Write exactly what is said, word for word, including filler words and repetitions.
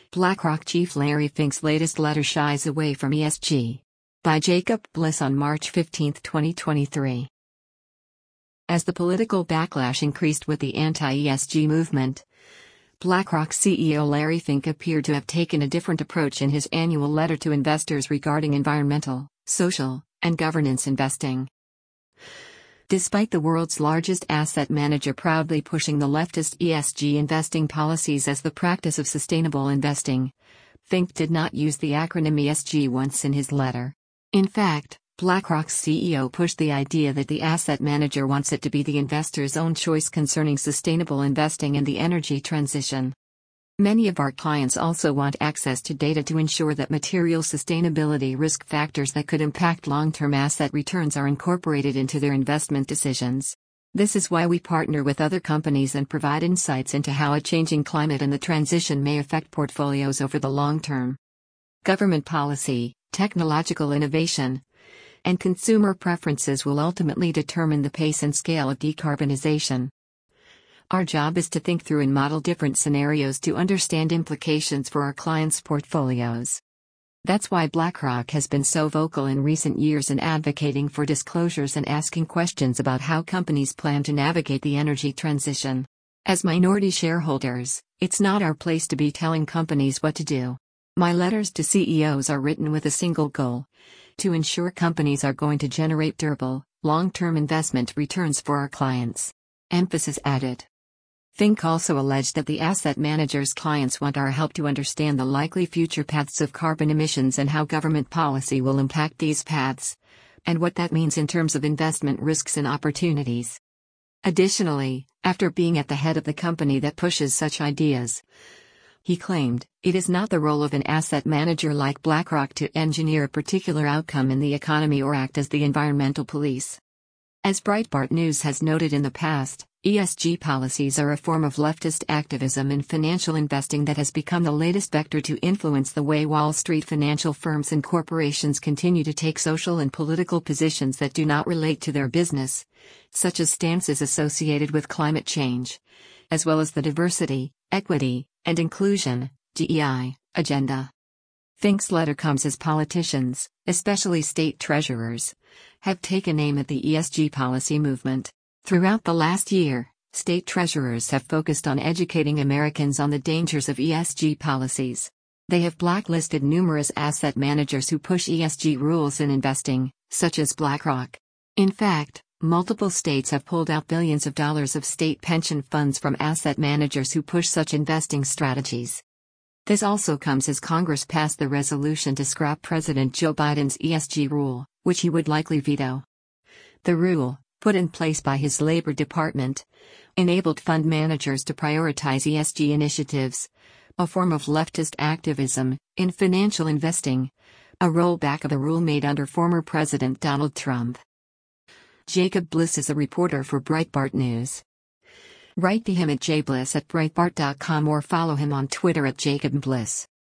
BlackRock chief Larry Fink's latest letter shies away from E S G. By Jacob Bliss on March fifteenth, twenty twenty-three. As the political backlash increased with the anti-E S G movement, BlackRock C E O Larry Fink appeared to have taken a different approach in his annual letter to investors regarding environmental, social, and governance investing. Despite the world's largest asset manager proudly pushing the leftist E S G investing policies as the practice of sustainable investing, Fink did not use the acronym E S G once in his letter. In fact, BlackRock's C E O pushed the idea that the asset manager wants it to be the investor's own choice concerning sustainable investing and the energy transition. Many of our clients also want access to data to ensure that material sustainability risk factors that could impact long-term asset returns are incorporated into their investment decisions. This is why we partner with other companies and provide insights into how a changing climate and the transition may affect portfolios over the long term. Government policy, technological innovation, and consumer preferences will ultimately determine the pace and scale of decarbonization. Our job is to think through and model different scenarios to understand implications for our clients' portfolios. That's why BlackRock has been so vocal in recent years in advocating for disclosures and asking questions about how companies plan to navigate the energy transition. As minority shareholders, it's not our place to be telling companies what to do. My letters to C E Os are written with a single goal: to ensure companies are going to generate durable, long-term investment returns for our clients. Emphasis added. Fink also alleged that the asset manager's clients want our help to understand the likely future paths of carbon emissions and how government policy will impact these paths, and what that means in terms of investment risks and opportunities. Additionally, after being at the head of the company that pushes such ideas, he claimed, it is not the role of an asset manager like BlackRock to engineer a particular outcome in the economy or act as the environmental police. As Breitbart News has noted in the past, E S G policies are a form of leftist activism in financial investing that has become the latest vector to influence the way Wall Street financial firms and corporations continue to take social and political positions that do not relate to their business, such as stances associated with climate change, as well as the diversity, equity, and inclusion (D E I) agenda. Fink's letter comes as politicians, especially state treasurers, have taken aim at the E S G policy movement. Throughout the last year, state treasurers have focused on educating Americans on the dangers of E S G policies. They have blacklisted numerous asset managers who push E S G rules in investing, such as BlackRock. In fact, multiple states have pulled out billions of dollars of state pension funds from asset managers who push such investing strategies. This also comes as Congress passed the resolution to scrap President Joe Biden's E S G rule, which he would likely veto. The rule, put in place by his Labor Department, enabled fund managers to prioritize E S G initiatives, a form of leftist activism, in financial investing, a rollback of a rule made under former President Donald Trump. Jacob Bliss is a reporter for Breitbart News. Write to him at jbliss at breitbart dot com or follow him on Twitter at Jacob Bliss.